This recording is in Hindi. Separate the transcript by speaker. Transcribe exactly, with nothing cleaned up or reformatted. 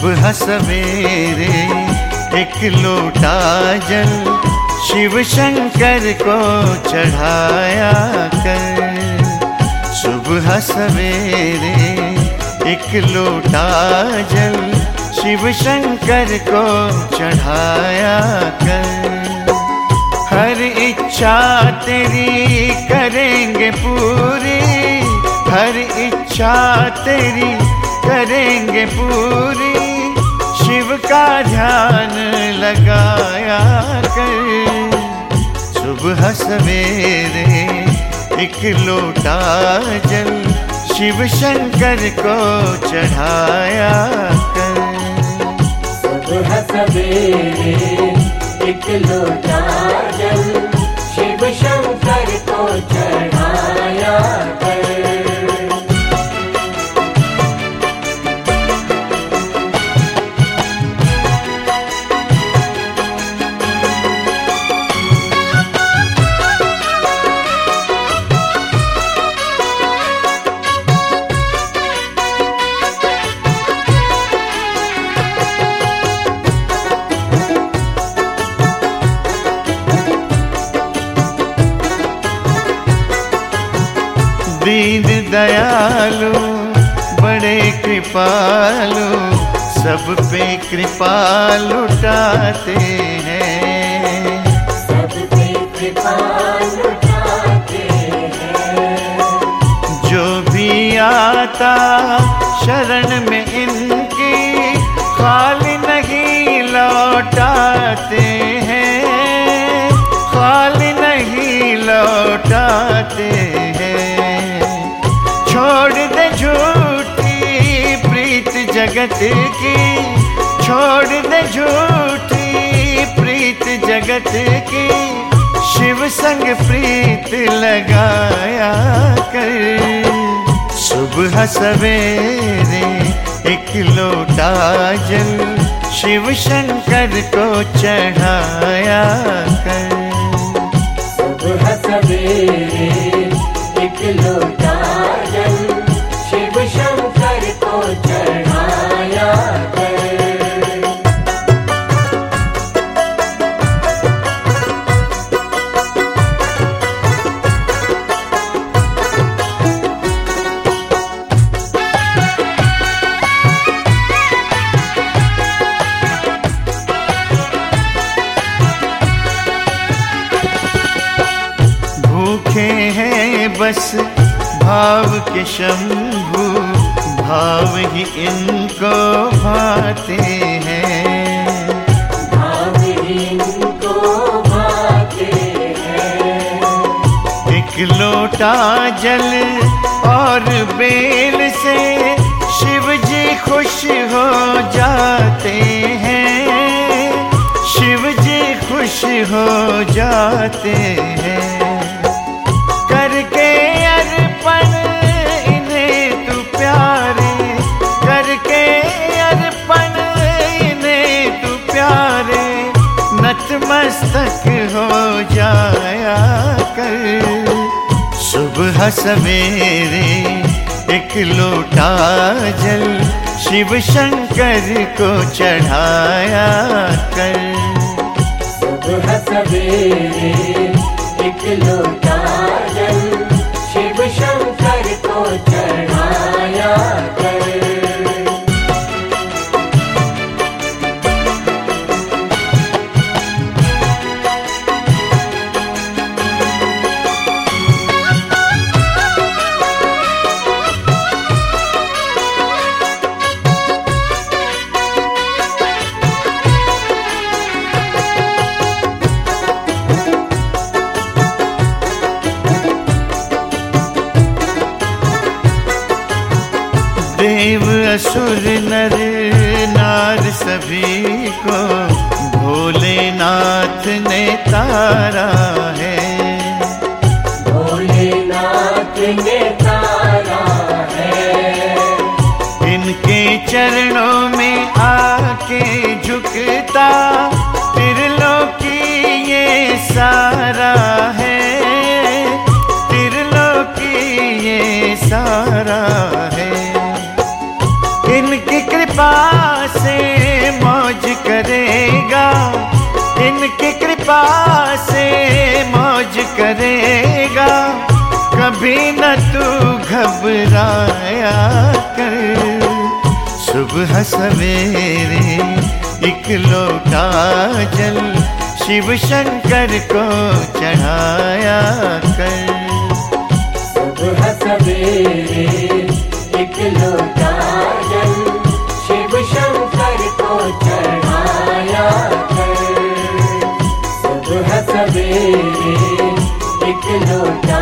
Speaker 1: सुबह सवेरे एक लोटा जल शिव शंकर को चढ़ाया कर। सुबह सवेरे एक लोटा जल शिव शंकर को चढ़ाया कर। हर इच्छा तेरी करेंगे पूरी, हर इच्छा तेरी करेंगे पूरी। शिव का ध्यान लगाया कर। सुबह सवेरे एक लोटा जल शिव शंकर को चढ़ाया कर।
Speaker 2: सुबह सवेरे एक लोटा जल शिव शंकर को चढ़ाया कर।
Speaker 1: दीन दयालु बड़े कृपालु सब पे कृपा लुटाते हैं,
Speaker 2: सब पे कृपा लुटाते हैं।
Speaker 1: जो भी आता शरण में इनकी खाली नहीं लौटाते हैं, खाली नहीं लौटाते हैं। छोड़ दे झूठी प्रीत जगत की, छोड़ दे झूठी प्रीत जगत की। शिव संग प्रीत लगाया कर। सुबह सवेरे एक लोटा जल शिव शंकर को चढ़ाया कर।
Speaker 2: सुबह सवेरे एक लोटा जल शिव शंकर को चढ़ाया कर।
Speaker 1: भूखे हैं बस भाव के शंभु, भाव ही इनको भाते हैं,
Speaker 2: भाव ही इनको भाते हैं।
Speaker 1: एक लोटा जल और बेल से शिव जी खुश हो जाते हैं, शिव जी खुश हो जाते हैं। करके अर्पण इन्हें तू प्यारे, करके अर्पण इन्हें तू प्यारे। नतमस्तक हो जाया कर। सुबह सवेरे एक लोटा जल शिव शंकर को चढ़ाया कर।
Speaker 2: सुबह सवेरे एक लोटा जल शिव शंकर को चढ़ाया कर।
Speaker 1: देव असुर नर नार सभी को भोलेनाथ ने तारा है,
Speaker 2: भोलेनाथ ने तारा है।
Speaker 1: इनके चरणों में आके झुकता त्रिलोकी ये सारा है, त्रिलोकी ये सारा है। इनकी कृपा से करेगा, इनकी कृपा से मौज करेगा। कभी न तू घबराया कर, सुबह सवेरे एक लोटा जल शिव शंकर को चढ़ाया कर।
Speaker 2: सुबह सवेरे एक लोटा जल शिव शंकर को चढ़ाया कर। सुबह सवेरे एक लोटा